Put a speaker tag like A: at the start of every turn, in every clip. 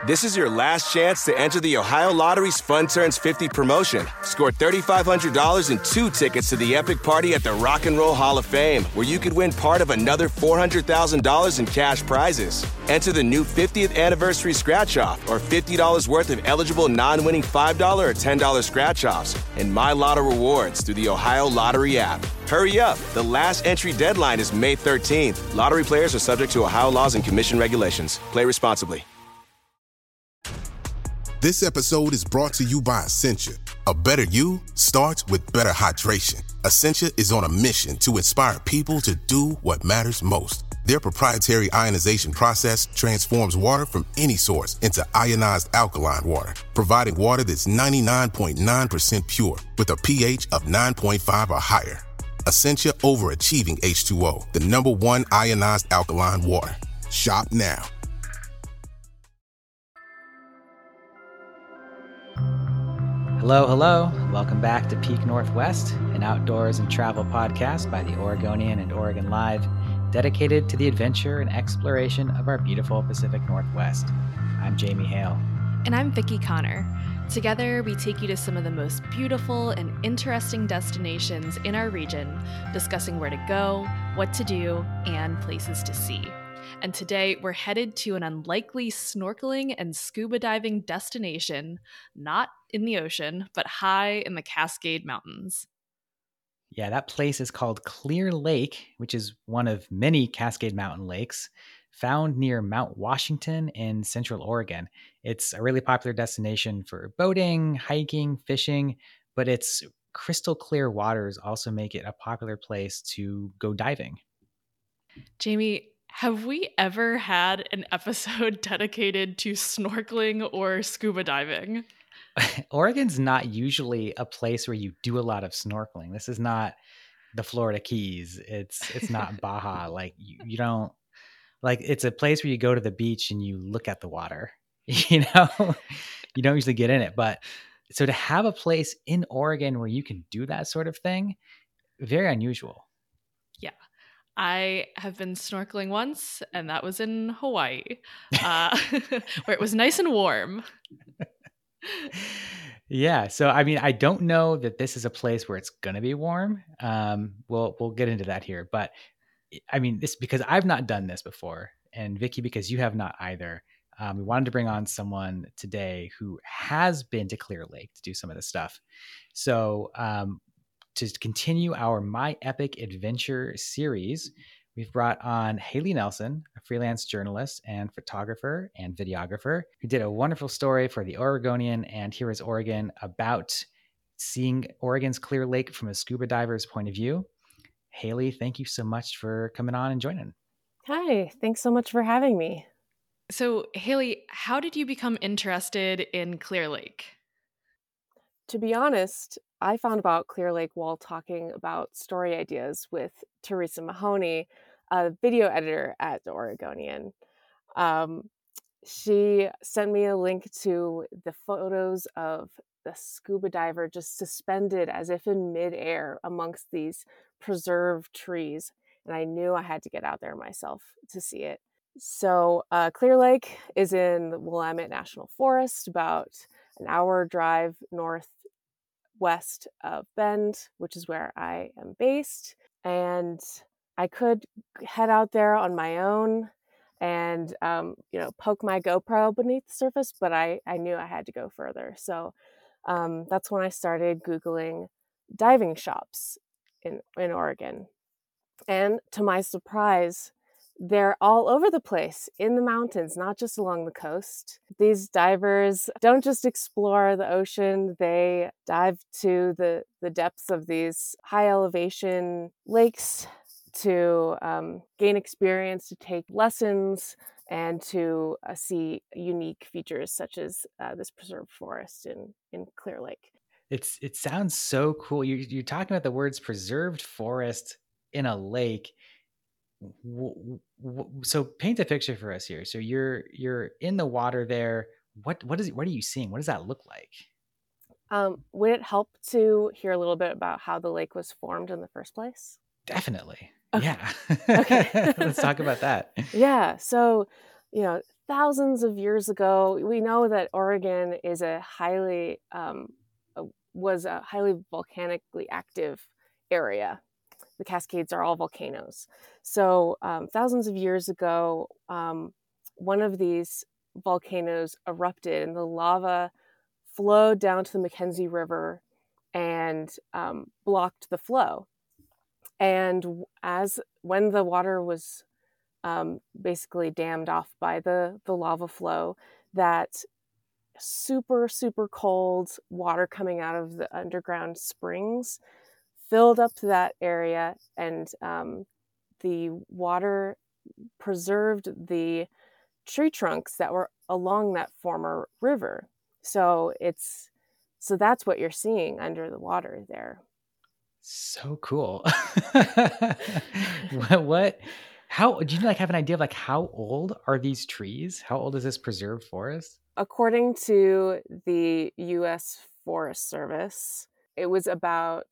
A: This is your last chance to enter the Ohio Lottery's Fun Turns 50 promotion. Score $3,500 and 2 tickets to the epic party at the Rock and Roll Hall of Fame, where you could win part of another $400,000 in cash prizes. Enter the new 50th anniversary scratch-off or $50 worth of eligible non-winning $5 or $10 scratch-offs and My Lotto rewards through the Ohio Lottery app. Hurry up. The last entry deadline is May 13th. Lottery players are subject to Ohio laws and commission regulations. Play responsibly.
B: This episode is brought to you by Essentia. A better you starts with better hydration. Essentia is on a mission to inspire people to do what matters most. Their proprietary ionization process transforms water from any source into ionized alkaline water, providing water that's 99.9% pure with a pH of 9.5 or higher. Essentia overachieving H2O, the #1 ionized alkaline water. Shop now.
C: Hello, hello. Welcome back to Peak Northwest, an outdoors and travel podcast by the Oregonian and Oregon Live, dedicated to the adventure and exploration of our beautiful Pacific Northwest. I'm Jamie Hale.
D: And I'm Vicki Connor. Together, we take you to some of the most beautiful and interesting destinations in our region, discussing where to go, what to do, and places to see. And today, we're headed to an unlikely snorkeling and scuba diving destination, not in the ocean, but high in the Cascade Mountains.
C: Yeah, that place is called Clear Lake, which is one of many Cascade Mountain lakes found near Mount Washington in Central Oregon. It's a really popular destination for boating, hiking, fishing, but its crystal clear waters also make it a popular place to go diving.
D: Jamie, have we ever had an episode dedicated to snorkeling or scuba diving?
C: Oregon's not usually a place where you do a lot of snorkeling. This is not the Florida Keys. It's not Baja. Like you don't like it's a place where you go to the beach and you look at the water. You know, you don't usually get in it. But so to have a place in Oregon where you can do that sort of thing, very unusual.
D: Yeah. I have been snorkeling once, and that was in Hawaii, where it was nice and warm.
C: Yeah. So, I mean, I don't know that this is a place where it's going to be warm. We'll get into that here. But I mean, this because I've not done this before. And Vicki, because you have not either. We wanted to bring on someone today who has been to Clear Lake to do some of this stuff. So, to continue our My Epic Adventure series, we've brought on Haley Nelson, a freelance journalist and photographer and videographer who did a wonderful story for the Oregonian and Here is Oregon about seeing Oregon's Clear Lake from a scuba diver's point of view. Haley, thank you so much for coming on and joining.
E: Hi, thanks so much for having me.
D: So, Haley, how did you become interested in Clear Lake?
E: To be honest, I found about Clear Lake while talking about story ideas with Teresa Mahoney, a video editor at the Oregonian. She sent me a link to the photos of the scuba diver just suspended as if in midair amongst these preserved trees. And I knew I had to get out there myself to see it. So Clear Lake is in the Willamette National Forest, about an hour drive northwest of Bend, which is where I am based. And I could head out there on my own and, poke my GoPro beneath the surface, but I knew I had to go further. So that's when I started Googling diving shops in Oregon. And to my surprise, they're all over the place in the mountains, not just along the coast. These divers don't just explore the ocean, they dive to the depths of these high elevation lakes to gain experience, to take lessons, and to see unique features such as this preserved forest in Clear Lake.
C: It sounds so cool. You're talking about the words preserved forest in a lake. So paint a picture for us here. So you're in the water there. What are you seeing? What does that look like?
E: Would it help to hear a little bit about how the lake was formed in the first place?
C: Definitely.
E: Okay.
C: Yeah.
E: Okay.
C: Let's talk about that.
E: Yeah. So, thousands of years ago, we know that Oregon is was a highly volcanically active area. The Cascades are all volcanoes. So thousands of years ago, one of these volcanoes erupted and the lava flowed down to the Mackenzie River and blocked the flow. And when the water was basically dammed off by the lava flow, that super, super cold water coming out of the underground springs filled up that area, and the water preserved the tree trunks that were along that former river. So that's what you're seeing under the water there.
C: So cool. What how do you like have an idea of like how old are these trees? How old is this preserved forest?
E: According to the U.S. Forest Service, it was about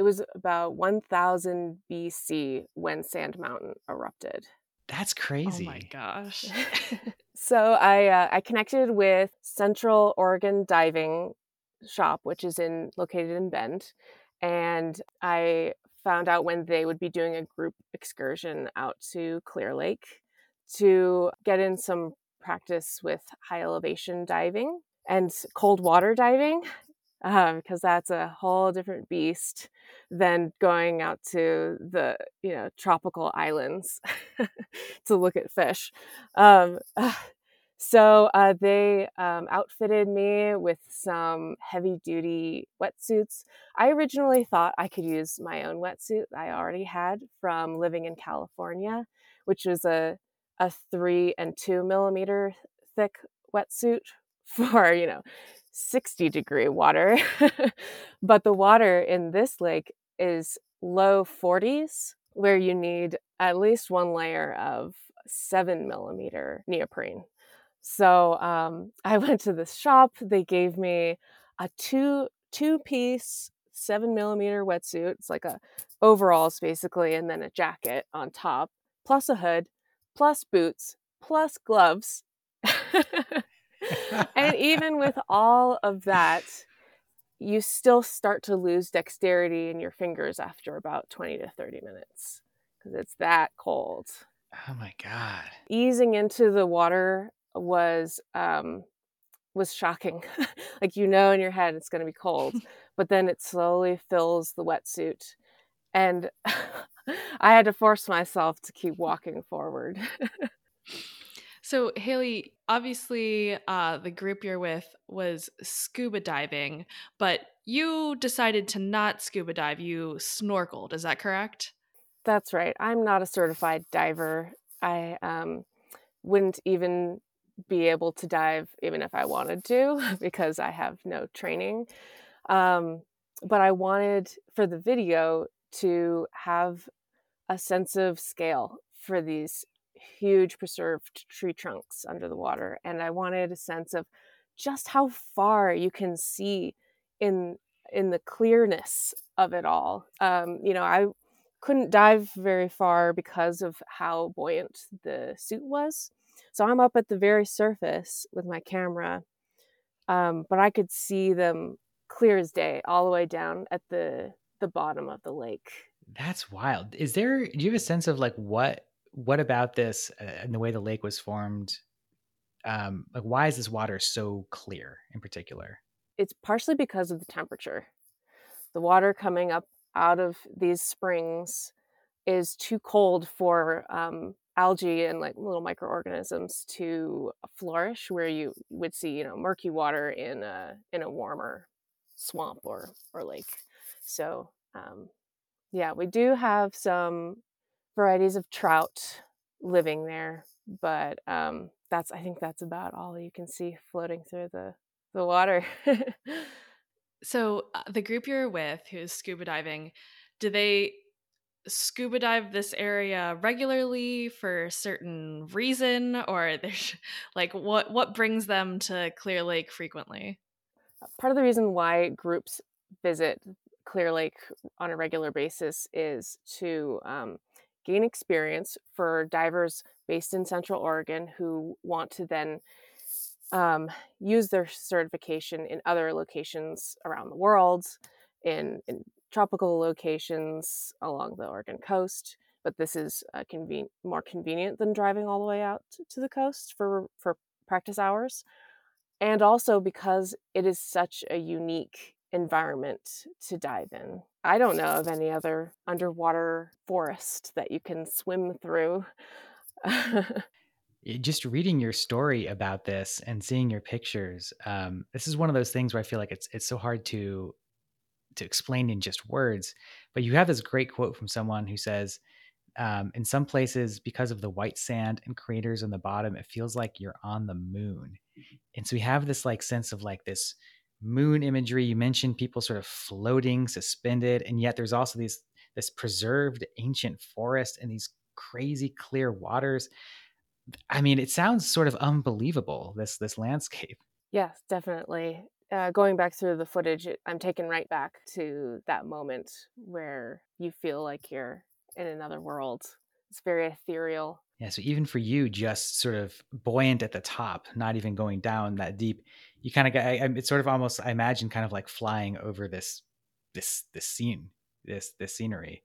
E: 1000 BC when Sand Mountain erupted.
C: That's
D: Oh
C: crazy.
D: my gosh.
E: So I connected with Central Oregon Diving Shop, which is located in Bend, and I found out when they would be doing a group excursion out to Clear Lake to get in some practice with high elevation diving and cold water diving, because that's a whole different beast than going out to the tropical islands to look at fish. Um, so they outfitted me with some heavy duty wetsuits. I originally thought I could use my own wetsuit I already had from living in California, which was a 3 and 2 millimeter thick wetsuit for 60-degree water. But the water in this lake is low 40s, where you need at least one layer of 7 millimeter neoprene. So I went to this shop. They gave me a two-piece 7 millimeter wetsuit. It's like a overalls basically, and then a jacket on top, plus a hood, plus boots, plus gloves. And even with all of that, you still start to lose dexterity in your fingers after about 20 to 30 minutes because it's that cold.
C: Oh my God.
E: Easing into the water was shocking. Like, in your head it's going to be cold, but then it slowly fills the wetsuit. And I had to force myself to keep walking forward.
D: So, Haley, obviously, the group you're with was scuba diving, but you decided to not scuba dive. You snorkeled. Is that correct?
E: That's right. I'm not a certified diver. I wouldn't even be able to dive even if I wanted to because I have no training. But I wanted for the video to have a sense of scale for these huge preserved tree trunks under the water. And I wanted a sense of just how far you can see in the clearness of it all. I couldn't dive very far because of how buoyant the suit was. So I'm up at the very surface with my camera, but I could see them clear as day all the way down at the bottom of the lake.
C: That's wild. Do you have a sense of like what about this and the way the lake was formed? Like why is this water so clear in particular?
E: It's partially because of the temperature. The water coming up out of these springs is too cold for algae and like little microorganisms to flourish, where you would see murky water in a warmer swamp or lake. So yeah, we do have some varieties of trout living there, but I think that's about all you can see floating through the water.
D: So, the group you're with, who's scuba diving, do they scuba dive this area regularly for a certain reason, or there's like what brings them to Clear Lake frequently?
E: Part of the reason why groups visit Clear Lake on a regular basis is to gain experience for divers based in Central Oregon who want to then use their certification in other locations around the world, in tropical locations along the Oregon coast. But this is more convenient than driving all the way out to the coast for practice hours. And also because it is such a unique environment to dive in. I don't know of any other underwater forest that you can swim through.
C: Just reading your story about this and seeing your pictures, this is one of those things where I feel like it's so hard to explain in just words. But you have this great quote from someone who says, in some places, because of the white sand and craters on the bottom, it feels like you're on the moon. And so we have this like sense of like this moon imagery. You mentioned people sort of floating, suspended, and yet there's also this preserved ancient forest and these crazy clear waters. I mean, it sounds sort of unbelievable, this landscape.
E: Yes, definitely. Going back through the footage, I'm taken right back to that moment where you feel like you're in another world. It's very ethereal.
C: Yeah, so even for you, just sort of buoyant at the top, not even going down that deep, you kind of get. It's sort of almost. I imagine kind of like flying over this scene, this scenery.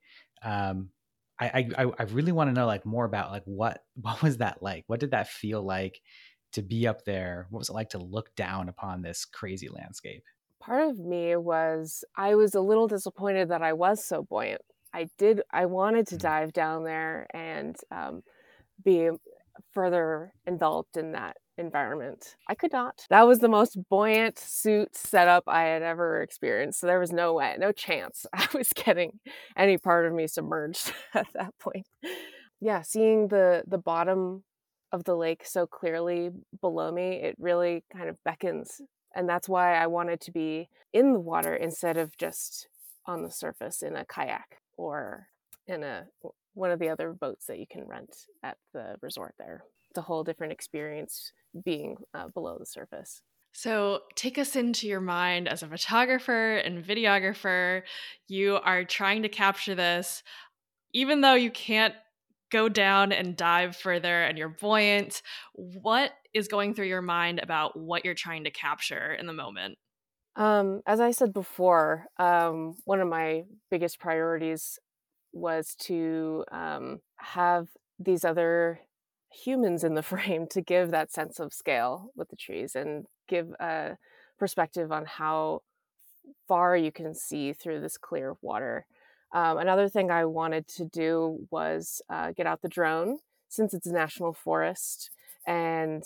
C: I really want to know like more about like what was that like? What did that feel like to be up there? What was it like to look down upon this crazy landscape?
E: Part of me was, I was a little disappointed that I was so buoyant. I wanted to dive down there and be further enveloped in that environment. I could not. That was the most buoyant suit setup I had ever experienced. So there was no way, no chance I was getting any part of me submerged at that point. Yeah, seeing the bottom of the lake so clearly below me, it really kind of beckons. And that's why I wanted to be in the water instead of just on the surface in a kayak or in one of the other boats that you can rent at the resort there. It's a whole different experience being below the surface.
D: So take us into your mind as a photographer and videographer. You are trying to capture this, even though you can't go down and dive further and you're buoyant. What is going through your mind about what you're trying to capture in the moment?
E: As I said before, one of my biggest priorities was to have these other humans in the frame to give that sense of scale with the trees and give a perspective on how far you can see through this clear water. Another thing I wanted to do was get out the drone, since it's a national forest, and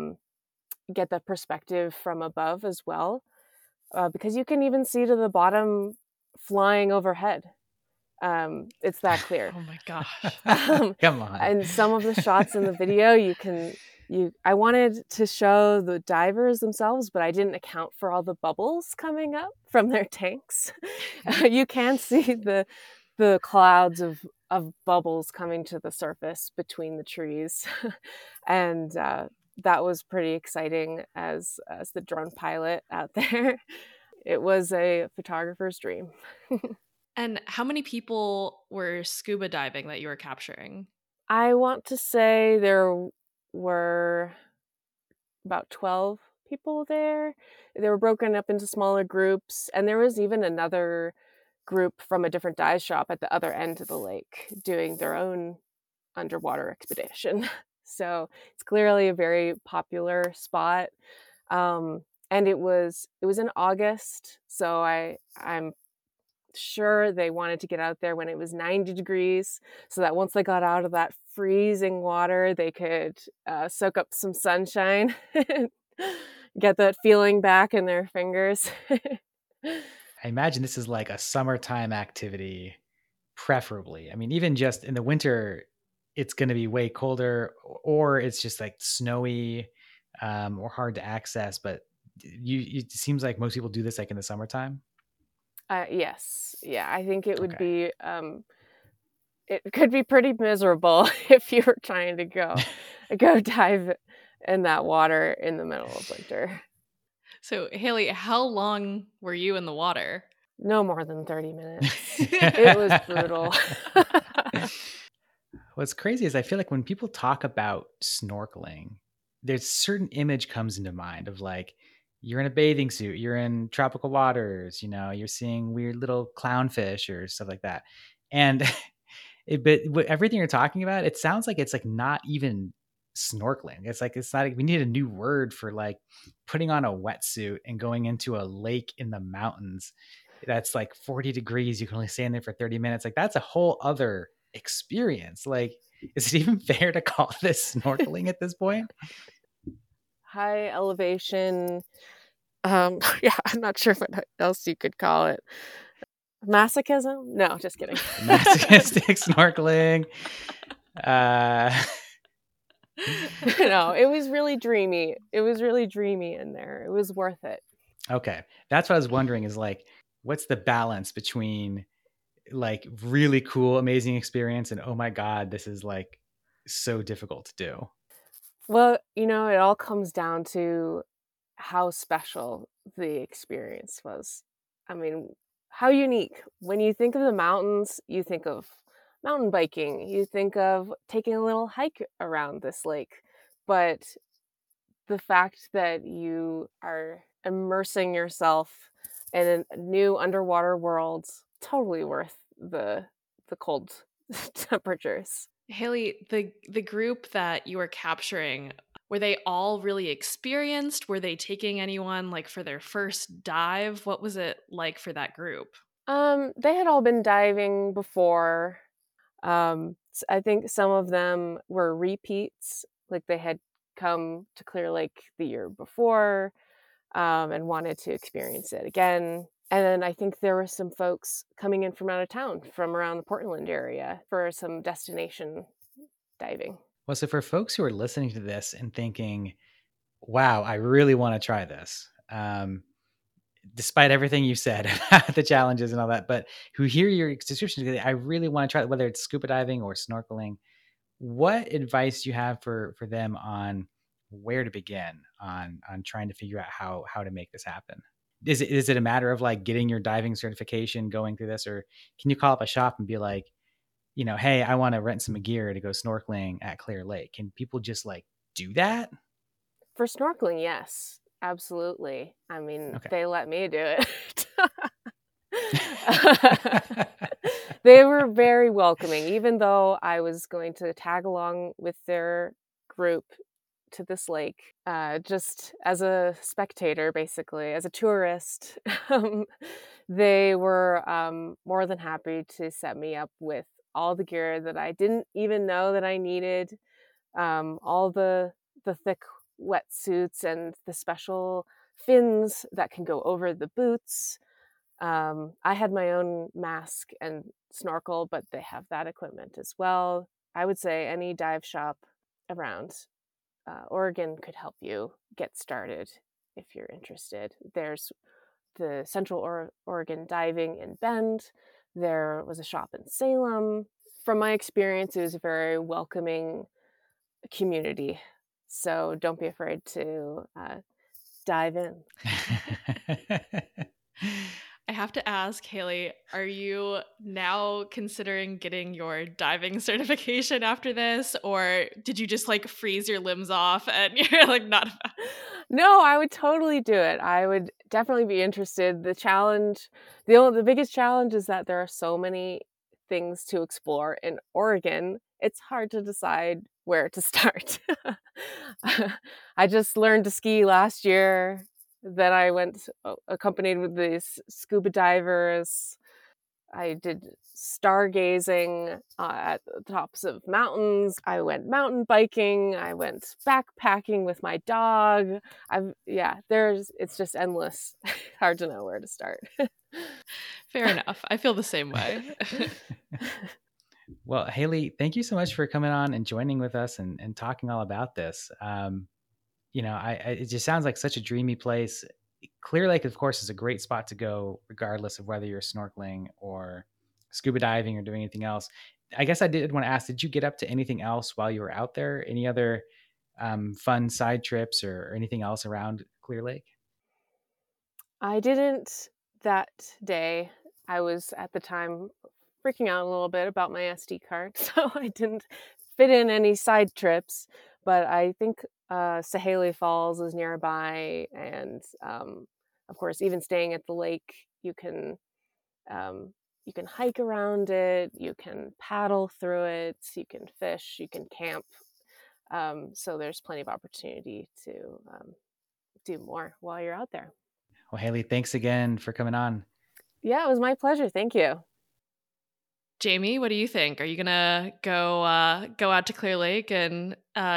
E: get the perspective from above as well, because you can even see to the bottom flying overhead. It's that clear.
D: Oh my gosh.
C: Come on.
E: And some of the shots in the video, I wanted to show the divers themselves, but I didn't account for all the bubbles coming up from their tanks. You can see the clouds of bubbles coming to the surface between the trees. And that was pretty exciting as the drone pilot out there. It was a photographer's dream.
D: And how many people were scuba diving that you were capturing?
E: I want to say there were about 12 people there. They were broken up into smaller groups, and there was even another group from a different dive shop at the other end of the lake doing their own underwater expedition. So it's clearly a very popular spot. And it was in August, so I'm sure they wanted to get out there when it was 90 degrees so that once they got out of that freezing water, they could soak up some sunshine, get that feeling back in their fingers.
C: I imagine this is like a summertime activity, preferably. I mean, even just in the winter, it's going to be way colder, or it's just like snowy or hard to access. But it seems like most people do this like in the summertime.
E: Yes. Yeah, I think it would
C: Okay.
E: be, it could be pretty miserable if you were trying to go dive in that water in the middle of winter.
D: So, Haley, how long were you in the water?
E: No more than 30 minutes. It was brutal.
C: What's crazy is I feel like when people talk about snorkeling, there's a certain image comes into mind of like you're in a bathing suit, you're in tropical waters, you're seeing weird little clownfish or stuff like that. And everything you're talking about, it sounds like it's like not even snorkeling. It's not. We need a new word for like putting on a wetsuit and going into a lake in the mountains. That's like 40 degrees. You can only stay in there for 30 minutes. Like that's a whole other experience. Like, is it even fair to call this snorkeling at this point?
E: High elevation. Yeah, I'm not sure what else you could call it. Masochism? No, just kidding.
C: Masochistic snorkeling.
E: No, it was really dreamy. It was really dreamy in there. It was worth it.
C: Okay. That's what I was wondering is like, what's the balance between like really cool, amazing experience and oh my God, this is like so difficult to do?
E: Well, it all comes down to how special the experience was. I mean, how unique. When you think of the mountains, you think of mountain biking, you think of taking a little hike around this lake. But the fact that you are immersing yourself in a new underwater world, totally worth the cold temperatures.
D: Haley, the group that you were capturing, were they all really experienced? Were they taking anyone like for their first dive? What was it like for that group?
E: They had all been diving before. I think some of them were repeats, like they had come to Clear Lake the year before, and wanted to experience it again. And then I think there were some folks coming in from out of town, from around the Portland area, for some destination diving.
C: Well, so for folks who are listening to this and thinking, wow, I really want to try this, despite everything you said about the challenges and all that, but who hear your description, I really want to try it, whether it's scuba diving or snorkeling, what advice do you have for them on where to begin on trying to figure out how to make this happen? Is it a matter of like getting your diving certification, going through this, or can you call up a shop and be like, hey, I want to rent some gear to go snorkeling at Clear Lake? Can people just like do that?
E: For snorkeling, yes, absolutely. I mean,
C: Okay.
E: they let me do it. They were very welcoming, even though I was going to tag along with their group to this lake, just as a spectator, basically, as a tourist. They were more than happy to set me up with all the gear that I didn't even know that I needed, all the thick wetsuits and the special fins that can go over the boots. I had my own mask and snorkel, but they have that equipment as well. I would say any dive shop around Oregon could help you get started if you're interested. There's the Central Oregon Diving in Bend. There was a shop in Salem. From my experience, it was a very welcoming community. So don't be afraid to dive in.
D: I have to ask, Haley, are you now considering getting your diving certification after this? Or did you just like freeze your limbs off and you're like not?
E: No, I would totally do it. I would definitely be interested. The biggest challenge is that there are so many things to explore in Oregon. It's hard to decide where to start. I just learned to ski last year. Then I went accompanied with these scuba divers. I did stargazing at the tops of mountains. I went mountain biking. I went backpacking with my dog. It's just endless. Hard to know where to start.
D: Fair enough. I feel the same way.
C: Well, Haley, thank you so much for coming on and joining with us and talking all about this. It just sounds like such a dreamy place. Clear Lake, of course, is a great spot to go, regardless of whether you're snorkeling or scuba diving or doing anything else. I guess I did want to ask, did you get up to anything else while you were out there? Any other fun side trips or anything else around Clear Lake?
E: I didn't that day. I was at the time freaking out a little bit about my SD card, so I didn't fit in any side trips. But I think Sahaley Falls is nearby, and of course, even staying at the lake, you can hike around it, you can paddle through it, you can fish, you can camp. So there's plenty of opportunity to do more while you're out there.
C: Well, Haley, thanks again for coming on.
E: Yeah, it was my pleasure. Thank you.
D: Jamie, what do you think? Are you gonna go out to Clear Lake and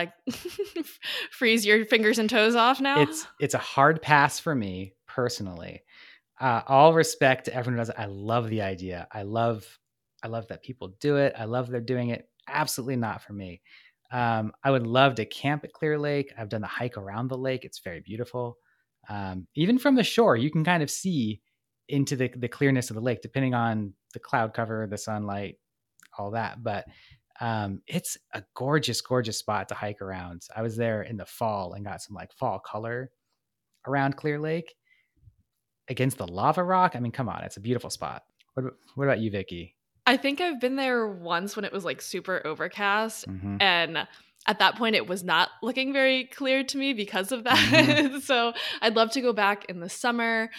D: freeze your fingers and toes off now?
C: It's a hard pass for me personally. All respect to everyone who does it. I love the idea. I love that people do it. I love they're doing it. Absolutely not for me. I would love to camp at Clear Lake. I've done the hike around the lake. It's very beautiful. Even from the shore, you can kind of see into the clearness of the lake, depending on the cloud cover, the sunlight, all that. But it's a gorgeous, gorgeous spot to hike around. I was there in the fall and got some like fall color around Clear Lake against the lava rock. I mean, come on, it's a beautiful spot. What about you, Vicky?
D: I think I've been there once when it was like super overcast, and at that point it was not looking very clear to me because of that. So I'd love to go back in the summer.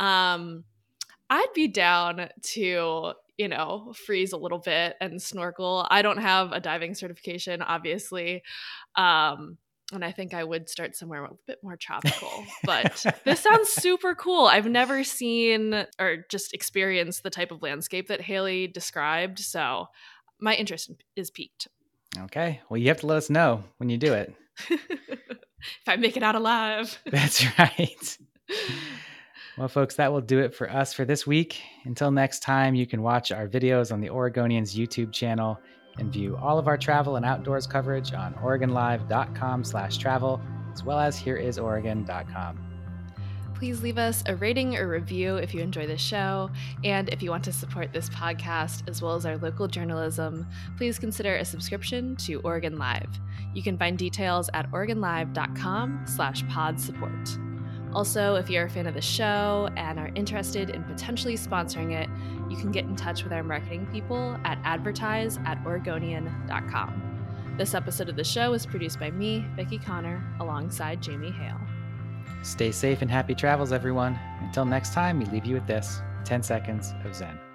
D: I'd be down to, freeze a little bit and snorkel. I don't have a diving certification, obviously. And I think I would start somewhere a bit more tropical. But this sounds super cool. I've never seen or just experienced the type of landscape that Haley described. So my interest is piqued.
C: Okay. Well, you have to let us know when you do it.
D: If I make it out alive.
C: That's right. Well, folks, that will do it for us for this week. Until next time, you can watch our videos on the Oregonians YouTube channel and view all of our travel and outdoors coverage on OregonLive.com/travel, as well as HereIsOregon.com.
D: Please leave us a rating or review if you enjoy this show. And if you want to support this podcast, as well as our local journalism, please consider a subscription to Oregon Live. You can find details at OregonLive.com/pod support. Also, if you're a fan of the show and are interested in potentially sponsoring it, you can get in touch with our marketing people at advertise@oregonian.com. This episode of the show is produced by me, Vicky Connor, alongside Jamie Hale.
C: Stay safe and happy travels, everyone. Until next time, we leave you with this 10 seconds of Zen.